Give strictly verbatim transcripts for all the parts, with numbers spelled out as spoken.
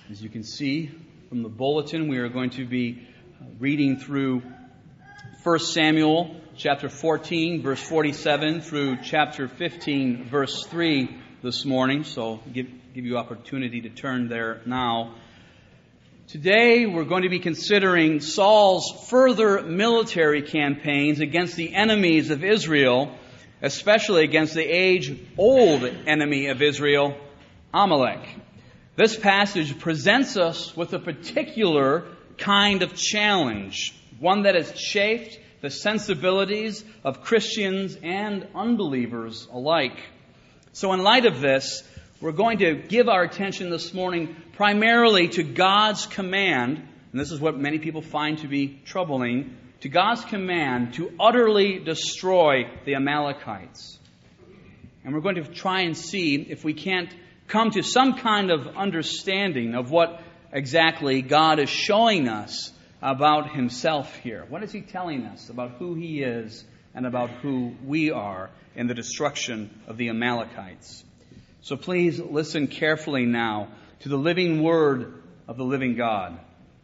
As you can see from the bulletin, we are going to be reading through First Samuel chapter fourteen, verse forty-seven, through chapter fifteen, verse three this morning. So give, give you opportunity to turn there now. Today we're going to be considering Saul's further military campaigns against the enemies of Israel, especially against the age-old enemy of Israel, Amalek. This passage presents us with a particular kind of challenge, one that has chafed the sensibilities of Christians and unbelievers alike. So in light of this, we're going to give our attention this morning primarily to God's command, and this is what many people find to be troubling, to God's command to utterly destroy the Amalekites. And we're going to try and see if we can't come to some kind of understanding of what exactly God is showing us about Himself here. What is He telling us about who He is and about who we are in the destruction of the Amalekites? So please listen carefully now to the living word of the living God.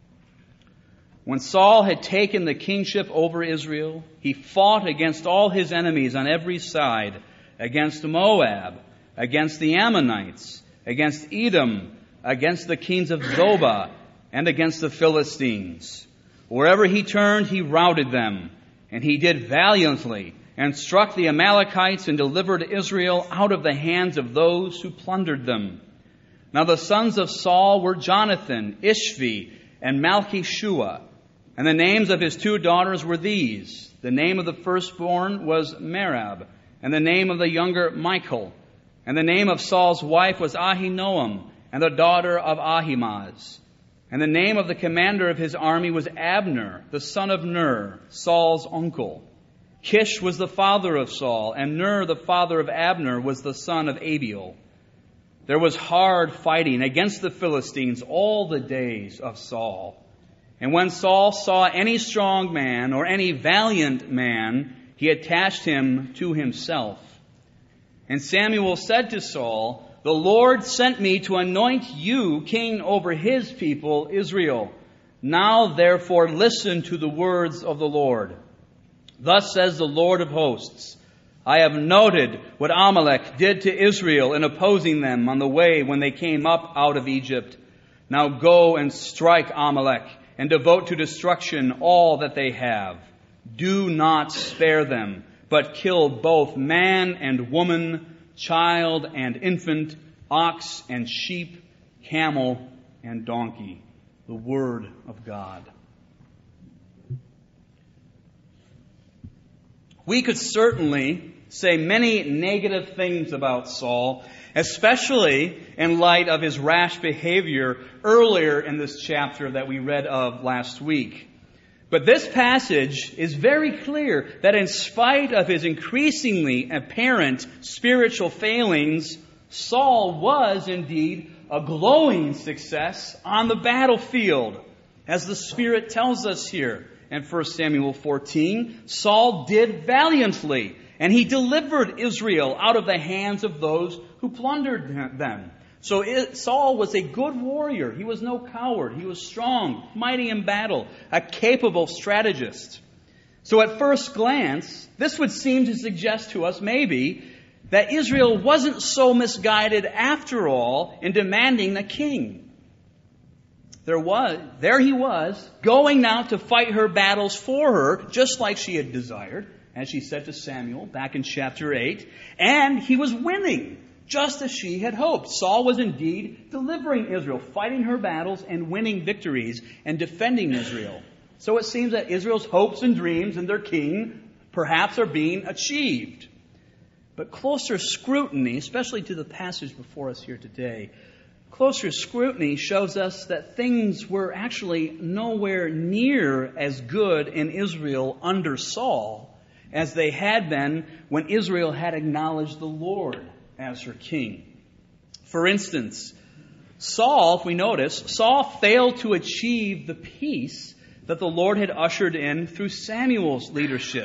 When Saul had taken the kingship over Israel, he fought against all his enemies on every side, against Moab, against the Ammonites, against Edom, against the kings of Zobah, and against the Philistines. Wherever he turned, he routed them, and he did valiantly, and struck the Amalekites and delivered Israel out of the hands of those who plundered them. Now the sons of Saul were Jonathan, Ishvi, and Malchishua, and the names of his two daughters were these. The name of the firstborn was Merab, and the name of the younger Michal. And the name of Saul's wife was Ahinoam, and the daughter of Ahimaaz. And the name of the commander of his army was Abner, the son of Ner, Saul's uncle. Kish was the father of Saul, and Ner, the father of Abner, was the son of Abiel. There was hard fighting against the Philistines all the days of Saul. And when Saul saw any strong man or any valiant man, he attached him to himself. And Samuel said to Saul, "The Lord sent me to anoint you king over His people, Israel. Now therefore listen to the words of the Lord. Thus says the Lord of hosts, I have noted what Amalek did to Israel in opposing them on the way when they came up out of Egypt. Now go and strike Amalek and devote to destruction all that they have. Do not spare them, but kill both man and woman, child and infant, ox and sheep, camel and donkey." The Word of God. We could certainly say many negative things about Saul, especially in light of his rash behavior earlier in this chapter that we read of last week. But this passage is very clear that in spite of his increasingly apparent spiritual failings, Saul was indeed a glowing success on the battlefield. As the Spirit tells us here in First Samuel fourteen, Saul did valiantly, and he delivered Israel out of the hands of those who plundered them. So it, Saul was a good warrior. He was no coward. He was strong, mighty in battle, a capable strategist. So at first glance, this would seem to suggest to us maybe that Israel wasn't so misguided after all in demanding a king. There was, there he was, going now to fight her battles for her, just like she had desired, as she said to Samuel back in chapter eight, and he was winning, just as she had hoped. Saul was indeed delivering Israel, fighting her battles and winning victories and defending Israel. So it seems that Israel's hopes and dreams and their king perhaps are being achieved. But closer scrutiny, especially to the passage before us here today, closer scrutiny shows us that things were actually nowhere near as good in Israel under Saul as they had been when Israel had acknowledged the Lord as her king. For instance, Saul, if we notice, Saul failed to achieve the peace that the Lord had ushered in through Samuel's leadership.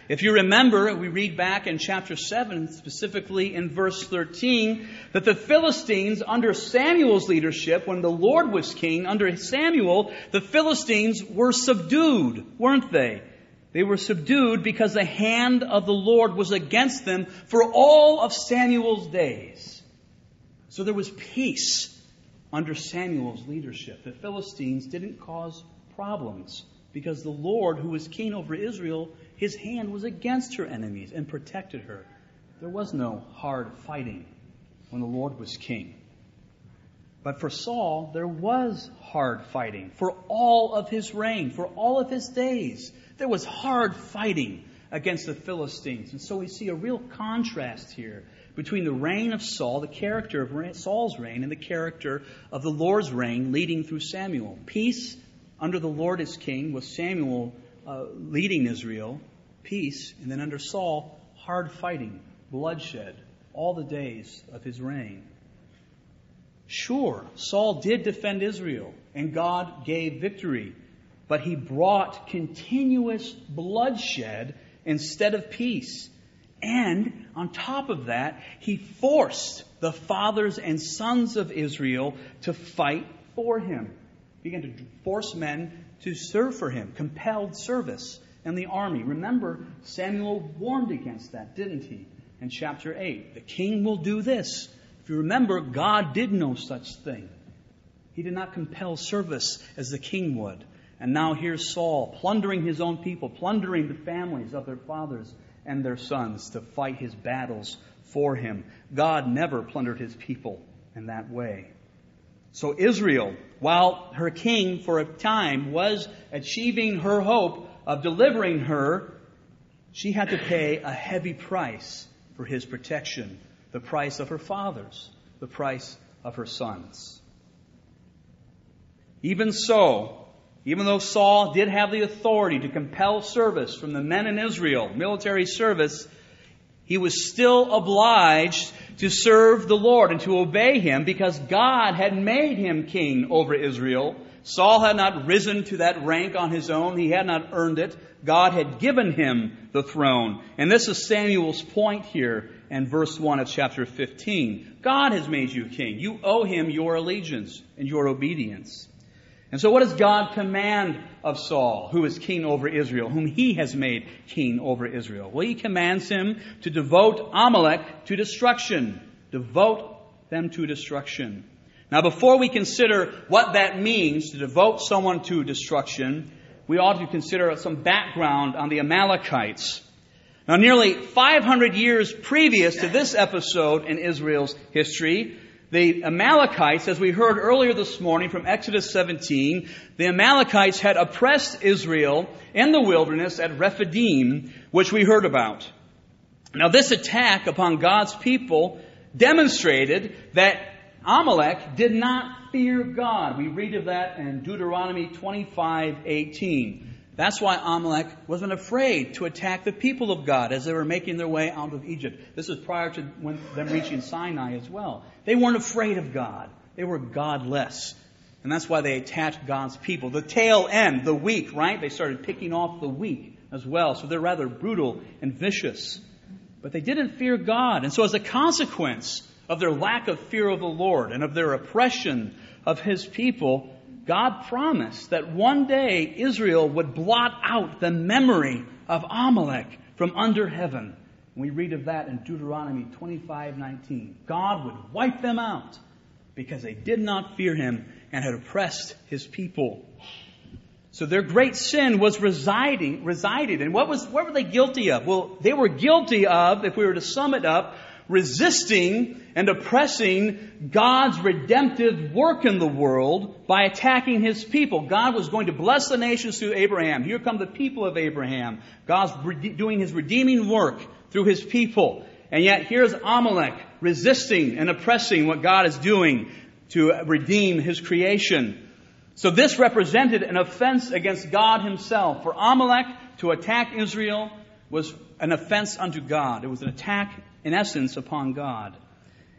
If you remember, we read back in chapter seven, specifically in verse thirteen, that the Philistines, under Samuel's leadership, when the Lord was king, under Samuel, the Philistines were subdued, weren't they? They were subdued because the hand of the Lord was against them for all of Samuel's days. So there was peace under Samuel's leadership. The Philistines didn't cause problems because the Lord, who was king over Israel, his hand was against her enemies and protected her. There was no hard fighting when the Lord was king. But for Saul, there was hard fighting for all of his reign, for all of his days. There was hard fighting against the Philistines. And so we see a real contrast here between the reign of Saul, the character of Saul's reign, and the character of the Lord's reign leading through Samuel. Peace under the Lord as king, with Samuel uh, leading Israel. Peace. And then under Saul, hard fighting, bloodshed, all the days of his reign. Sure, Saul did defend Israel, and God gave victory. But he brought continuous bloodshed instead of peace. And on top of that, he forced the fathers and sons of Israel to fight for him. He began to force men to serve for him, compelled service in the army. Remember, Samuel warned against that, didn't he? In chapter eight, the king will do this. If you remember, God did no such thing. He did not compel service as the king would. And now here's Saul plundering his own people, plundering the families of their fathers and their sons to fight his battles for him. God never plundered his people in that way. So Israel, while her king for a time was achieving her hope of delivering her, she had to pay a heavy price for his protection. The price of her fathers, the price of her sons. Even so, even though Saul did have the authority to compel service from the men in Israel, military service, he was still obliged to serve the Lord and to obey him because God had made him king over Israel. Saul had not risen to that rank on his own. He had not earned it. God had given him the throne. And this is Samuel's point here in verse one of chapter fifteen. God has made you king. You owe him your allegiance and your obedience. And so what does God command of Saul, who is king over Israel, whom he has made king over Israel? Well, he commands him to devote Amalek to destruction. Devote them to destruction. Now, before we consider what that means, to devote someone to destruction, we ought to consider some background on the Amalekites. Now, nearly five hundred years previous to this episode in Israel's history, the Amalekites, as we heard earlier this morning from Exodus seventeen, the Amalekites had oppressed Israel in the wilderness at Rephidim, which we heard about. Now, this attack upon God's people demonstrated that Amalek did not fear God. We read of that in Deuteronomy twenty-five eighteen. That's why Amalek wasn't afraid to attack the people of God as they were making their way out of Egypt. This is prior to when, them reaching Sinai as well. They weren't afraid of God. They were godless. And that's why they attacked God's people. The tail end, the weak, right? They started picking off the weak as well. So they're rather brutal and vicious. But they didn't fear God. And so as a consequence of their lack of fear of the Lord and of their oppression of His people, God promised that one day Israel would blot out the memory of Amalek from under heaven. And we read of that in Deuteronomy twenty-five nineteen. God would wipe them out because they did not fear Him and had oppressed His people. So their great sin was residing, resided. And what was, what were they guilty of? Well, they were guilty of, if we were to sum it up, resisting and oppressing God's redemptive work in the world by attacking His people. God was going to bless the nations through Abraham. Here come the people of Abraham. God's doing His redeeming work through His people. And yet here's Amalek resisting and oppressing what God is doing to redeem His creation. So this represented an offense against God Himself. For Amalek to attack Israel was an offense unto God. It was an attack, in essence, upon God.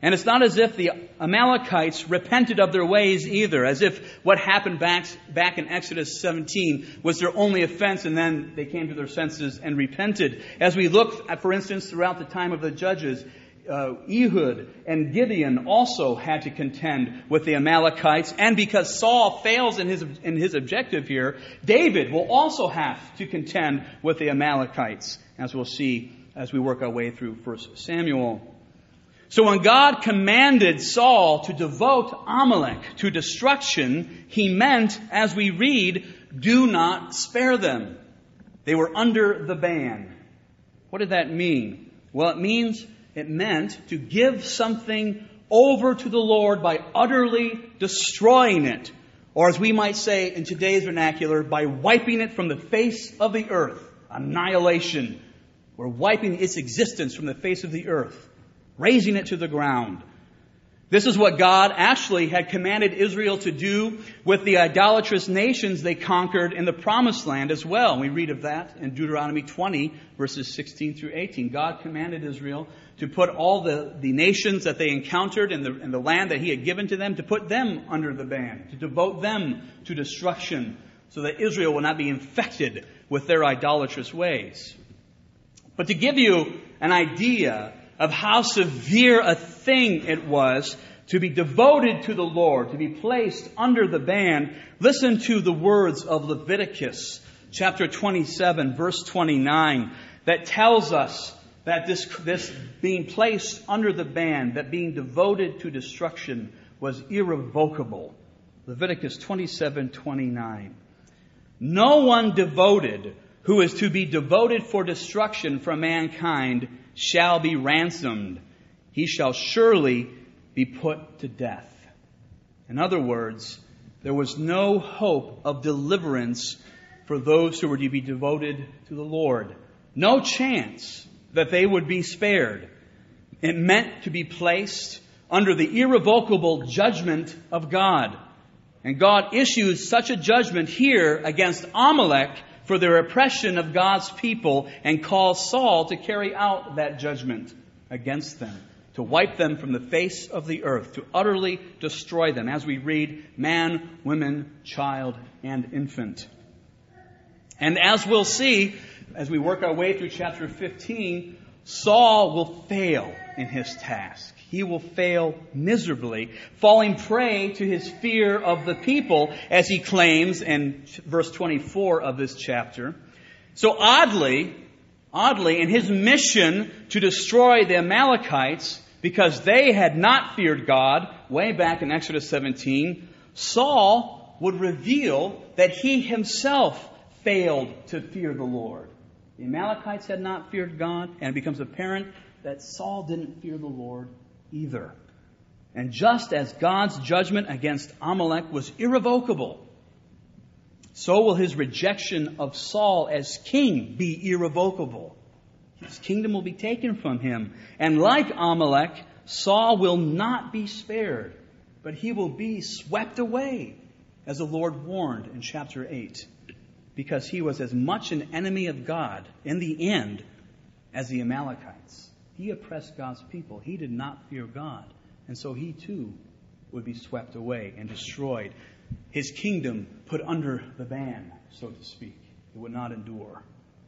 And it's not as if the Amalekites repented of their ways either, as if what happened back, back in Exodus seventeen was their only offense and then they came to their senses and repented. As we look at, for instance, throughout the time of the judges, uh, Ehud and Gideon also had to contend with the Amalekites. And because Saul fails in his, in his objective here, David will also have to contend with the Amalekites, as we'll see as we work our way through First Samuel. So when God commanded Saul to devote Amalek to destruction, He meant, as we read, do not spare them. They were under the ban. What did that mean? Well, it means, it meant to give something over to the Lord by utterly destroying it. Or as we might say in today's vernacular, by wiping it from the face of the earth. Annihilation. We're wiping its existence from the face of the earth. Raising it to the ground. This is what God actually had commanded Israel to do with the idolatrous nations they conquered in the Promised Land as well. We read of that in Deuteronomy twenty, verses sixteen through eighteen. God commanded Israel to put all the, the nations that they encountered in the, in the land that He had given to them, to put them under the ban, to devote them to destruction, so that Israel will not be infected with their idolatrous ways. But to give you an idea of how severe a thing it was to be devoted to the Lord, to be placed under the ban, listen to the words of Leviticus chapter twenty-seven, verse twenty-nine, that tells us that this, this being placed under the ban, that being devoted to destruction, was irrevocable. Leviticus twenty-seven, twenty-nine. No one devoted who is to be devoted for destruction from mankind shall be ransomed. He shall surely be put to death. In other words, there was no hope of deliverance for those who were to be devoted to the Lord. No chance that they would be spared. It meant to be placed under the irrevocable judgment of God. And God issues such a judgment here against Amalek for their oppression of God's people, and calls Saul to carry out that judgment against them, to wipe them from the face of the earth, to utterly destroy them, as we read, man, woman, child, and infant. And as we'll see, as we work our way through chapter fifteen, Saul will fail in his task. He will fail miserably, falling prey to his fear of the people, as he claims in verse twenty-four of this chapter. So oddly, oddly, in his mission to destroy the Amalekites, because they had not feared God, way back in Exodus seventeen, Saul would reveal that he himself failed to fear the Lord. The Amalekites had not feared God, and it becomes apparent that Saul didn't fear the Lord either. And just as God's judgment against Amalek was irrevocable, so will His rejection of Saul as king be irrevocable. His kingdom will be taken from him. And like Amalek, Saul will not be spared, but he will be swept away, as the Lord warned in chapter eight, because he was as much an enemy of God in the end as the Amalekites. He oppressed God's people. He did not fear God. And so he too would be swept away and destroyed. His kingdom put under the ban, so to speak. It would not endure.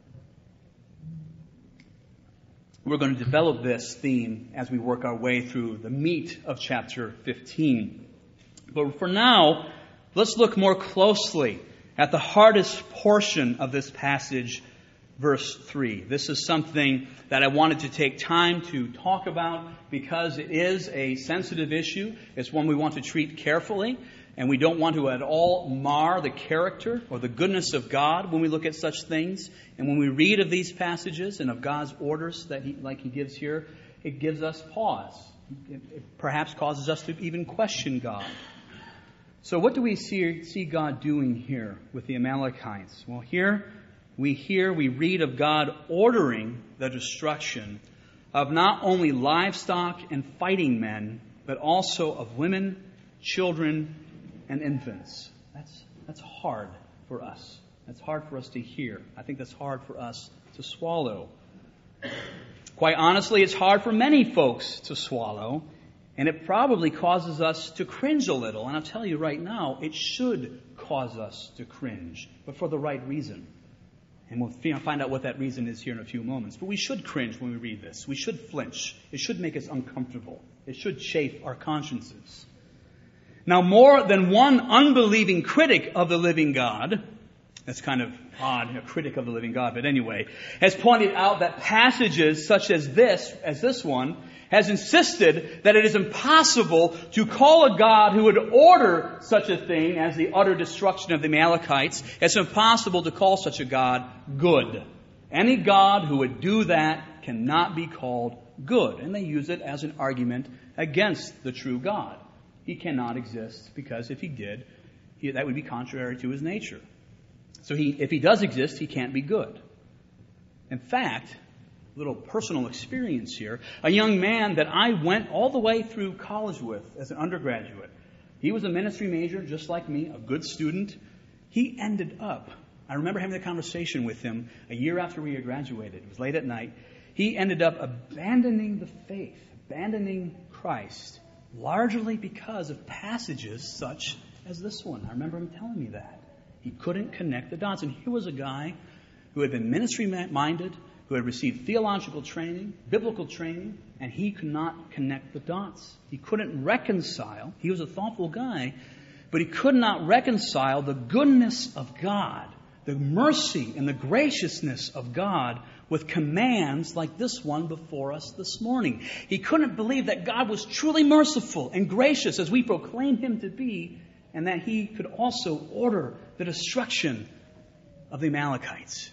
We're going to develop this theme as we work our way through the meat of chapter fifteen. But for now, let's look more closely at the hardest portion of this passage, verse three. This is something that I wanted to take time to talk about because it is a sensitive issue. It's one we want to treat carefully, and we don't want to at all mar the character or the goodness of God when we look at such things. And when we read of these passages and of God's orders that he, like He gives here, it gives us pause. It, it perhaps causes us to even question God. So what do we see, see God doing here with the Amalekites? Well, here we hear, we read of God ordering the destruction of not only livestock and fighting men, but also of women, children, and infants. That's, that's hard for us. That's hard for us to hear. I think that's hard for us to swallow. Quite honestly, it's hard for many folks to swallow. And it probably causes us to cringe a little. And I'll tell you right now, it should cause us to cringe, but for the right reason. And we'll find out what that reason is here in a few moments. But we should cringe when we read this. We should flinch. It should make us uncomfortable. It should chafe our consciences. Now, more than one unbelieving critic of the living God, that's kind of odd, a critic of the living God, but anyway, has pointed out that passages such as this, as this one, has insisted that it is impossible to call a God who would order such a thing as the utter destruction of the Amalekites. It's impossible to call such a God good. Any God who would do that cannot be called good. And they use it as an argument against the true God. He cannot exist because if he did, he, that would be contrary to his nature. So he, if he does exist, he can't be good. In fact, little personal experience here. A young man that I went all the way through college with as an undergraduate. He was a ministry major just like me, a good student. He ended up, I remember having a conversation with him a year after we had graduated. It was late at night. He ended up abandoning the faith, abandoning Christ, largely because of passages such as this one. I remember him telling me that. He couldn't connect the dots. And here was a guy who had been ministry-minded, who had received theological training, biblical training, and he could not connect the dots. He couldn't reconcile. He was a thoughtful guy, but he could not reconcile the goodness of God, the mercy and the graciousness of God with commands like this one before us this morning. He couldn't believe that God was truly merciful and gracious as we proclaim him to be, and that he could also order the destruction of the Amalekites.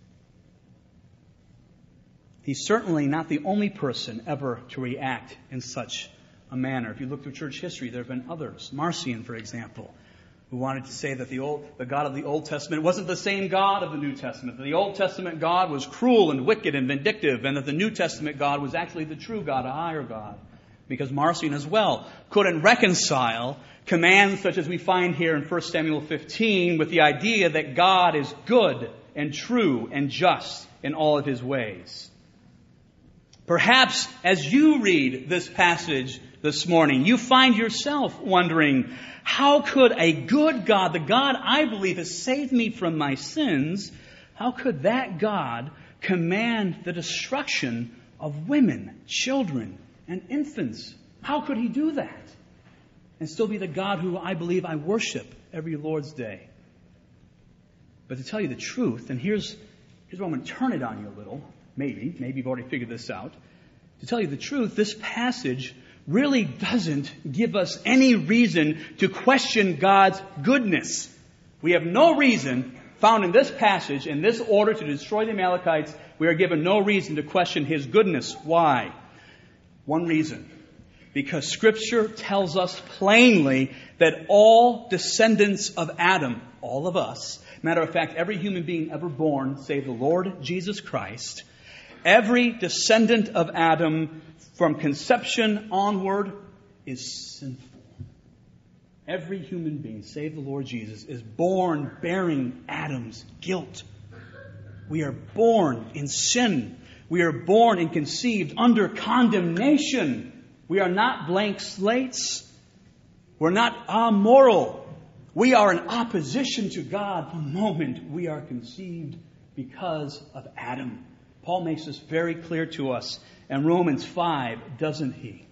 He's certainly not the only person ever to react in such a manner. If you look through church history, there have been others. Marcion, for example, who wanted to say that the old, the God of the Old Testament wasn't the same God of the New Testament. That the Old Testament God was cruel and wicked and vindictive, and that the New Testament God was actually the true God, a higher God. Because Marcion as well couldn't reconcile commands such as we find here in First Samuel fifteen with the idea that God is good and true and just in all of his ways. Perhaps as you read this passage this morning, you find yourself wondering, how could a good God, the God I believe has saved me from my sins, how could that God command the destruction of women, children, and infants? How could he do that and still be the God who I believe I worship every Lord's Day? But to tell you the truth, and here's, here's where I'm going to turn it on you a little, maybe, maybe you've already figured this out. To tell you the truth, this passage really doesn't give us any reason to question God's goodness. We have no reason found in this passage, in this order to destroy the Amalekites, we are given no reason to question his goodness. Why? One reason. Because Scripture tells us plainly that all descendants of Adam, all of us, matter of fact, every human being ever born, save the Lord Jesus Christ, every descendant of Adam from conception onward is sinful. Every human being, save the Lord Jesus, is born bearing Adam's guilt. We are born in sin. We are born and conceived under condemnation. We are not blank slates. We're not amoral. We are in opposition to God the moment we are conceived because of Adam. Paul makes this very clear to us in Romans five, doesn't he?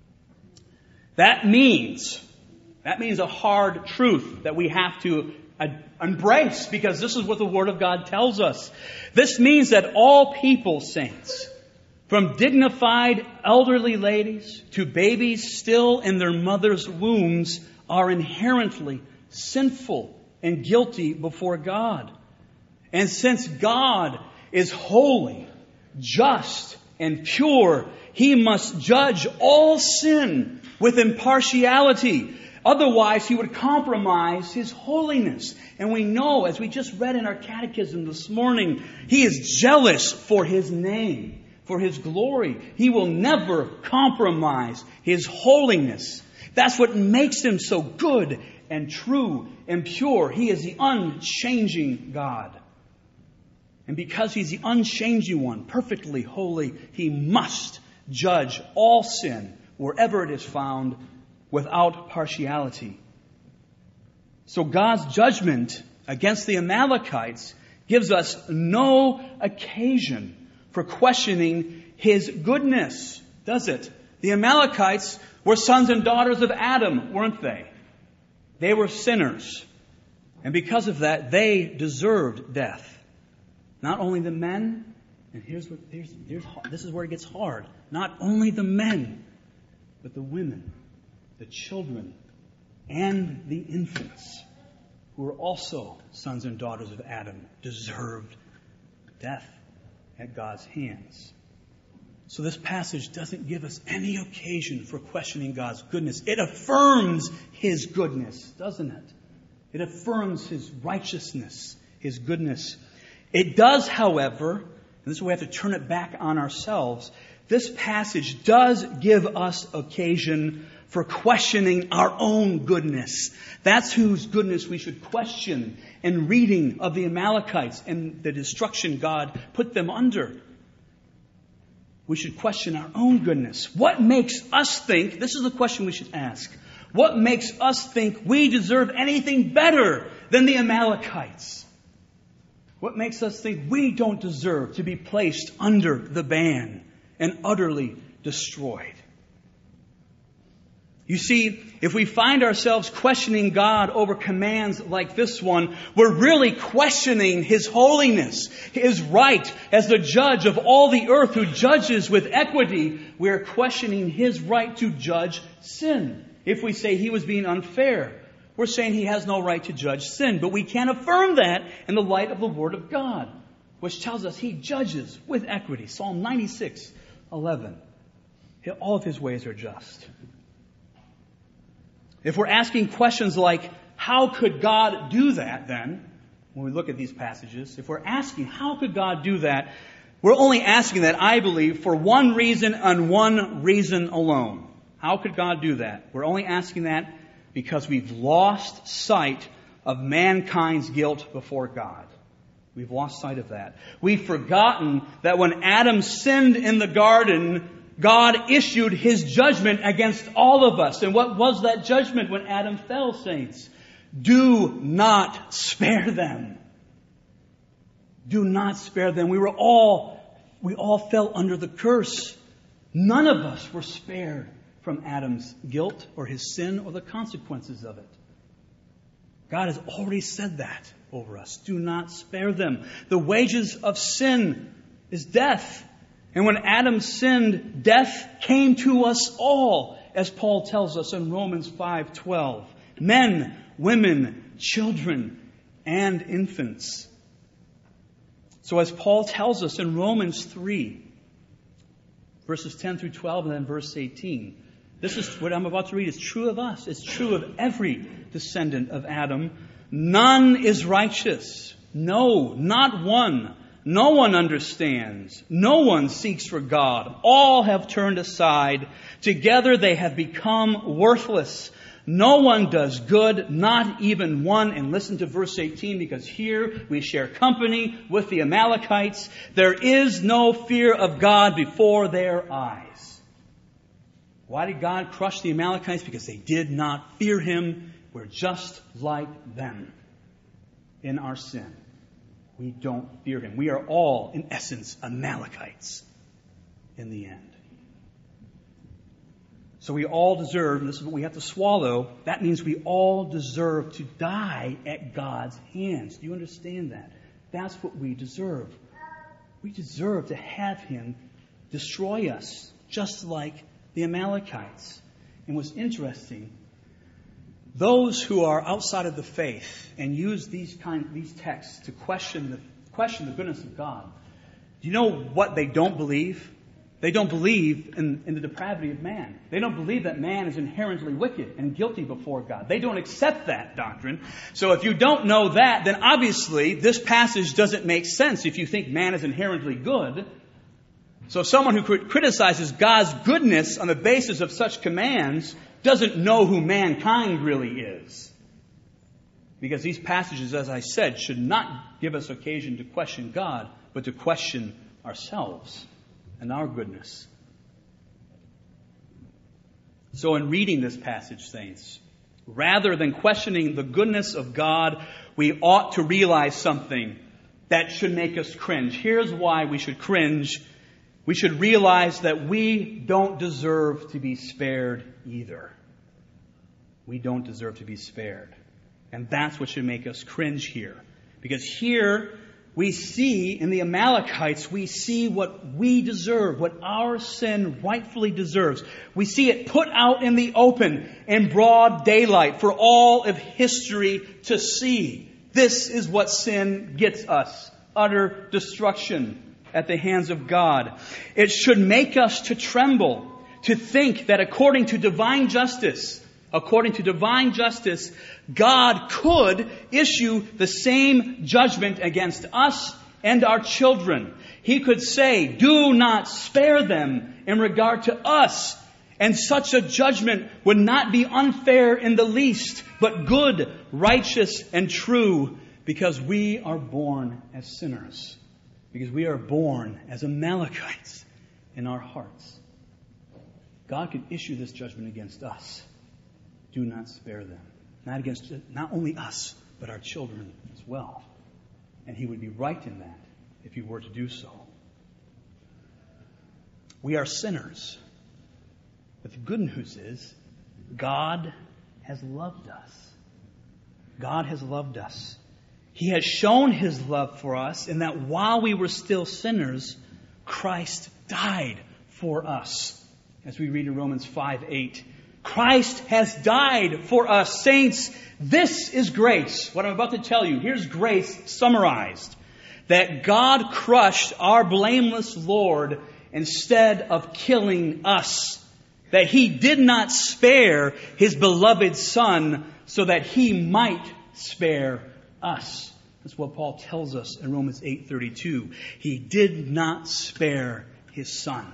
That means, that means a hard truth that we have to embrace, because this is what the Word of God tells us. This means that all people, saints, from dignified elderly ladies to babies still in their mother's wombs, are inherently sinful and guilty before God. And since God is holy, just, and pure, he must judge all sin with impartiality. Otherwise, he would compromise his holiness. And we know, as we just read in our catechism this morning, he is jealous for his name, for his glory. He will never compromise his holiness. That's what makes him so good and true and pure. He is the unchanging God. And because he's the unchanging one, perfectly holy, he must judge all sin wherever it is found, without partiality. So God's judgment against the Amalekites gives us no occasion for questioning His goodness, does it? The Amalekites were sons and daughters of Adam, weren't they? They were sinners. And because of that, they deserved death. Not only the men, and here's what, here's, here's, this is where it gets hard. Not only the men, but the women, the children, and the infants, who were also sons and daughters of Adam, deserved death at God's hands. So this passage doesn't give us any occasion for questioning God's goodness. It affirms His goodness, doesn't it? It affirms His righteousness, His goodness. It does, however, and this is where we have to turn it back on ourselves, this passage does give us occasion for questioning our own goodness. That's whose goodness we should question in reading of the Amalekites and the destruction God put them under. We should question our own goodness. What makes us think, this is the question we should ask, what makes us think we deserve anything better than the Amalekites? What makes us think we don't deserve to be placed under the ban and utterly destroyed? You see, if we find ourselves questioning God over commands like this one, we're really questioning His holiness, His right as the judge of all the earth who judges with equity. We're questioning His right to judge sin. If we say He was being unfair, we're saying He has no right to judge sin. But we can't affirm that in the light of the Word of God, which tells us He judges with equity. Psalm ninety-six eleven. All of His ways are just. If we're asking questions like, how could God do that then, when we look at these passages, if we're asking, how could God do that, we're only asking that, I believe, for one reason and one reason alone. How could God do that? We're only asking that because we've lost sight of mankind's guilt before God. We've lost sight of that. We've forgotten that when Adam sinned in the garden, God issued His judgment against all of us. And what was that judgment when Adam fell, saints? Do not spare them. Do not spare them. We were all, we all fell under the curse. None of us were spared from Adam's guilt or his sin or the consequences of it. God has already said that over us. Do not spare them. The wages of sin is death. And when Adam sinned, death came to us all, as Paul tells us in Romans five twelve. Men, women, children, and infants. So as Paul tells us in Romans three, verses ten through twelve and then verse eighteen, this is what I'm about to read. It's true of us. It's true of every descendant of Adam. None is righteous. No, not one. No one understands. No one seeks for God. All have turned aside. Together they have become worthless. No one does good, not even one. And listen to verse eighteen, because here we share company with the Amalekites. There is no fear of God before their eyes. Why did God crush the Amalekites? Because they did not fear Him. We're just like them in our sin. We don't fear Him. We are all, in essence, Amalekites in the end. So we all deserve, and this is what we have to swallow, that means we all deserve to die at God's hands. Do you understand that? That's what we deserve. We deserve to have Him destroy us, just like the Amalekites. And what's interesting, those who are outside of the faith and use these kind these texts to question the question the goodness of God, do you know what they don't believe? They don't believe in, in the depravity of man. They don't believe that man is inherently wicked and guilty before God. They don't accept that doctrine. So if you don't know that, then obviously this passage doesn't make sense if you think man is inherently good. So someone who criticizes God's goodness on the basis of such commands doesn't know who mankind really is. Because these passages, as I said, should not give us occasion to question God, but to question ourselves and our goodness. So in reading this passage, saints, rather than questioning the goodness of God, we ought to realize something that should make us cringe. Here's why we should cringe. We should realize that we don't deserve to be spared either. We don't deserve to be spared. And that's what should make us cringe here. Because here we see, in the Amalekites, we see what we deserve, what our sin rightfully deserves. We see it put out in the open, in broad daylight, for all of history to see. This is what sin gets us. Utter destruction at the hands of God. It should make us to tremble, to think that according to divine justice, according to divine justice, God could issue the same judgment against us and our children. He could say, do not spare them in regard to us. And such a judgment would not be unfair in the least, but good, righteous, and true, because we are born as sinners. Because we are born as Amalekites in our hearts. God could issue this judgment against us. Do not spare them. Not against not only us, but our children as well. And He would be right in that if He were to do so. We are sinners. But the good news is, God has loved us. God has loved us. He has shown His love for us in that while we were still sinners, Christ died for us. As we read in Romans five eight. Christ has died for us. Saints, this is grace. What I'm about to tell you, here's grace summarized. That God crushed our blameless Lord instead of killing us. That He did not spare His beloved Son so that He might spare us. That's what Paul tells us in Romans eight thirty-two. He did not spare His Son.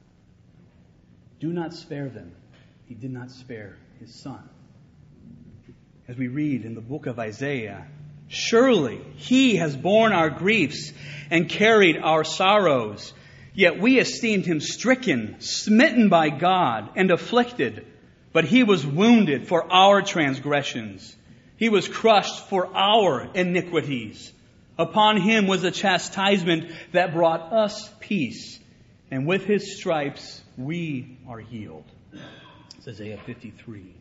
Do not spare them. He did not spare His Son. As we read in the book of Isaiah, surely He has borne our griefs and carried our sorrows. Yet we esteemed Him stricken, smitten by God, and afflicted. But He was wounded for our transgressions. He was crushed for our iniquities. Upon Him was a chastisement that brought us peace. And with His stripes we are healed. It's Isaiah fifty-three.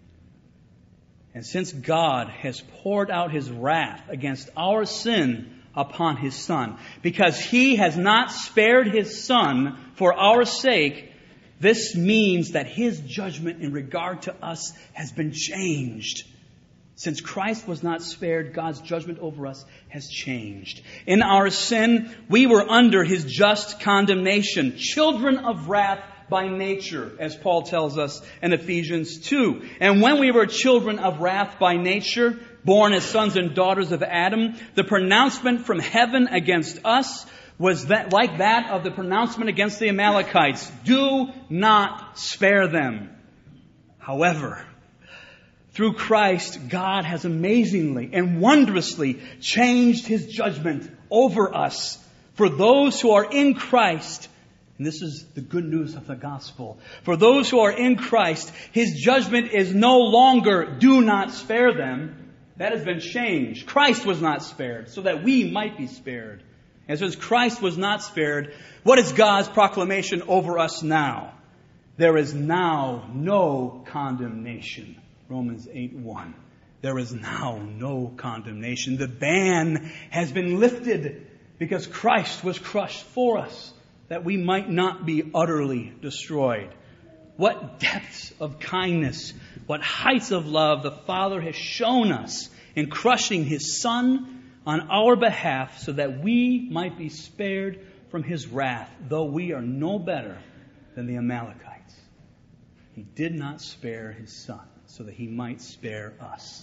And since God has poured out His wrath against our sin upon His Son, because He has not spared His Son for our sake, this means that His judgment in regard to us has been changed. Since Christ was not spared, God's judgment over us has changed. In our sin, we were under His just condemnation, children of wrath by nature, as Paul tells us in Ephesians two. And when we were children of wrath by nature, born as sons and daughters of Adam, the pronouncement from heaven against us was that like that of the pronouncement against the Amalekites. Do not spare them. However, through Christ, God has amazingly and wondrously changed His judgment over us. For those who are in Christ, and this is the good news of the gospel. For those who are in Christ, His judgment is no longer, do not spare them. That has been changed. Christ was not spared, so that we might be spared. And since Christ was not spared, what is God's proclamation over us now? There is now no condemnation. Romans eight one. There is now no condemnation. The ban has been lifted because Christ was crushed for us, that we might not be utterly destroyed. What depths of kindness, what heights of love the Father has shown us in crushing His Son on our behalf so that we might be spared from His wrath, though we are no better than the Amalekites. He did not spare His Son so that He might spare us.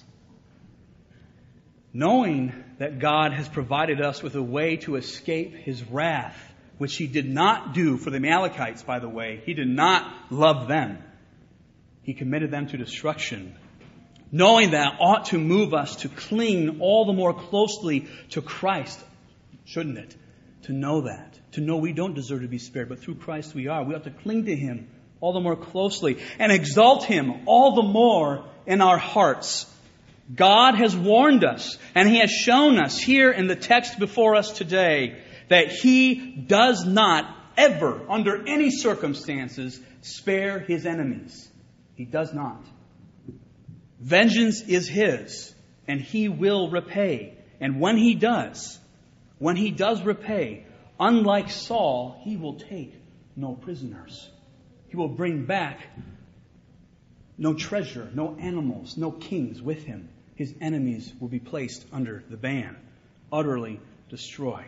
Knowing that God has provided us with a way to escape His wrath, which He did not do for the Amalekites, by the way. He did not love them. He committed them to destruction. Knowing that ought to move us to cling all the more closely to Christ, shouldn't it? To know that. To know we don't deserve to be spared, but through Christ we are. We ought to cling to Him all the more closely and exalt Him all the more in our hearts. God has warned us, and He has shown us here in the text before us today that He does not ever, under any circumstances, spare His enemies. He does not. Vengeance is His, and He will repay. And when He does, when He does repay, unlike Saul, He will take no prisoners. He will bring back no treasure, no animals, no kings with Him. His enemies will be placed under the ban, utterly destroyed.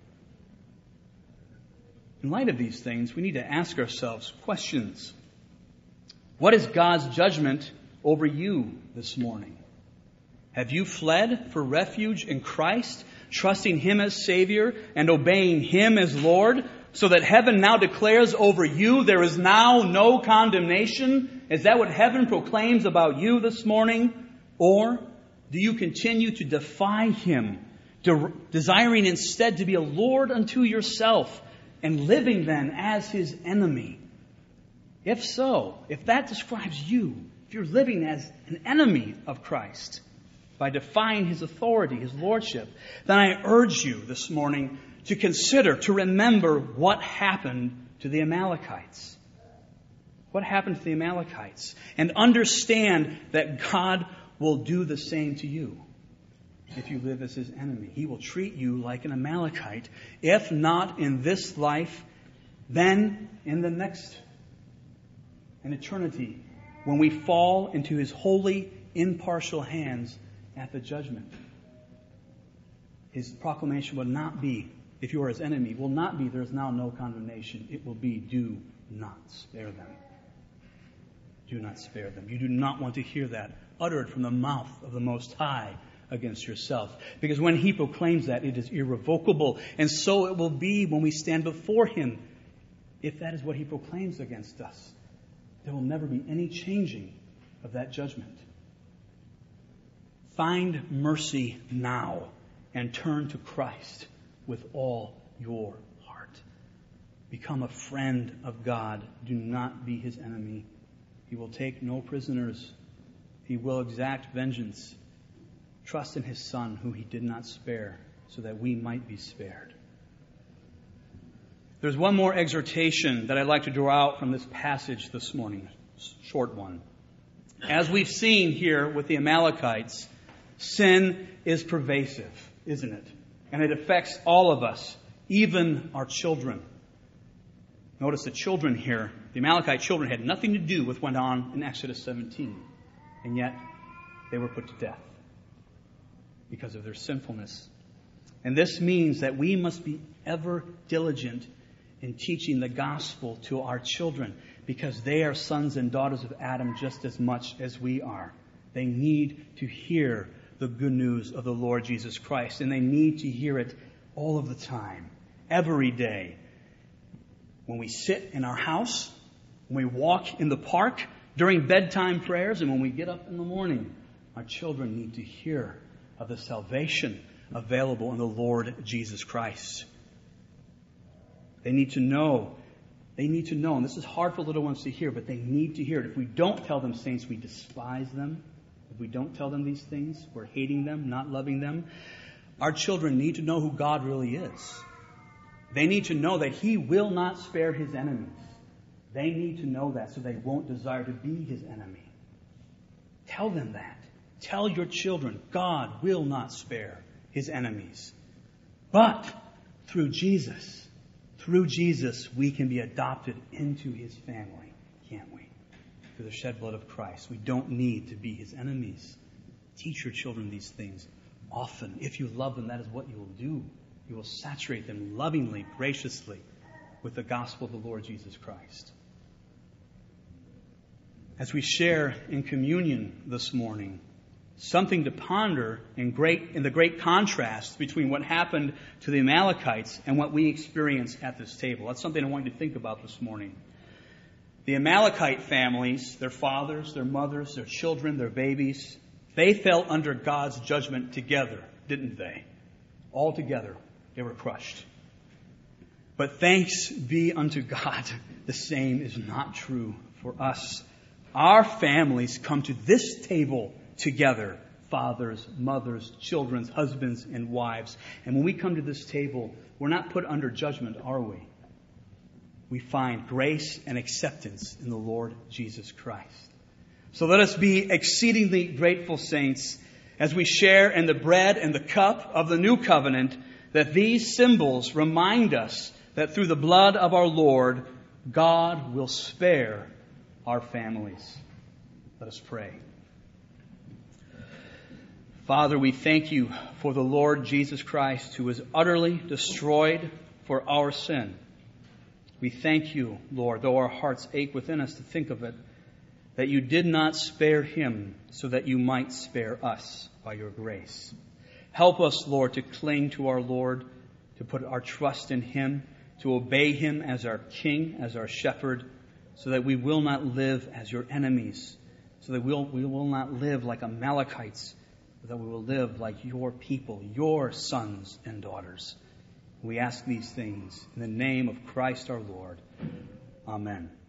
In light of these things, we need to ask ourselves questions. What is God's judgment over you this morning? Have you fled for refuge in Christ, trusting Him as Savior and obeying Him as Lord, so that heaven now declares over you there is now no condemnation? Is that what heaven proclaims about you this morning? Or do you continue to defy Him, de- desiring instead to be a Lord unto yourself and living then as His enemy? If so, if that describes you, if you're living as an enemy of Christ by defying His authority, His lordship, then I urge you this morning to consider, to remember what happened to the Amalekites. What happened to the Amalekites? And understand that God will do the same to you if you live as His enemy. He will treat you like an Amalekite, if not in this life, then in the next, in eternity, when we fall into His holy, impartial hands at the judgment. His proclamation will not be, if you are His enemy, will not be, there is now no condemnation. It will be, do not spare them. Do not spare them. You do not want to hear that uttered from the mouth of the Most High against yourself. Because when He proclaims that, it is irrevocable. And so it will be when we stand before Him, if that is what He proclaims against us. There will never be any changing of that judgment. Find mercy now and turn to Christ with all your heart. Become a friend of God. Do not be His enemy. He will take no prisoners. He will exact vengeance. Trust in His Son, who He did not spare, so that we might be spared. There's one more exhortation that I'd like to draw out from this passage this morning. Short one. As we've seen here with the Amalekites, sin is pervasive, isn't it? And it affects all of us, even our children. Notice the children here, the Amalekite children, had nothing to do with what went on in Exodus seventeen. And yet, they were put to death because of their sinfulness. And this means that we must be ever diligent in teaching the gospel to our children, because they are sons and daughters of Adam just as much as we are. They need to hear the good news of the Lord Jesus Christ, and they need to hear it all of the time, every day. When we sit in our house, when we walk in the park, during bedtime prayers, and when we get up in the morning, our children need to hear of the salvation available in the Lord Jesus Christ. They need to know, they need to know, and this is hard for little ones to hear, but they need to hear it. If we don't tell them, saints, we despise them. If we don't tell them these things, we're hating them, not loving them. Our children need to know who God really is. They need to know that He will not spare His enemies. They need to know that so they won't desire to be His enemy. Tell them that. Tell your children, God will not spare His enemies. But through Jesus, through Jesus, we can be adopted into His family, can't we? Through the shed blood of Christ. We don't need to be His enemies. Teach your children these things often. If you love them, that is what you will do. You will saturate them lovingly, graciously with the gospel of the Lord Jesus Christ. As we share in communion this morning, something to ponder in great in the great contrast between what happened to the Amalekites and what we experience at this table. That's something I want you to think about this morning. The Amalekite families, their fathers, their mothers, their children, their babies, they fell under God's judgment together, didn't they? All together, they were crushed. But thanks be unto God, the same is not true for us. Our families come to this table together. Fathers, mothers, children, husbands, and wives. And when we come to this table, we're not put under judgment, are we? We find grace and acceptance in the Lord Jesus Christ. So let us be exceedingly grateful, saints, as we share in the bread and the cup of the new covenant, that these symbols remind us that through the blood of our Lord, God will spare our families. Let us pray. Father, we thank you for the Lord Jesus Christ, who was utterly destroyed for our sin. We thank you, Lord, though our hearts ache within us to think of it, that you did not spare him so that you might spare us by your grace. Help us, Lord, to cling to our Lord, to put our trust in him, to obey him as our King, as our shepherd, so that we will not live as your enemies, so that we'll, we will not live like Amalekites, but that we will live like your people, your sons and daughters. We ask these things in the name of Christ our Lord. Amen.